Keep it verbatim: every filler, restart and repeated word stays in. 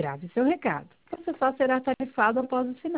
grave seu recado. Você só será tarifado após o sinal.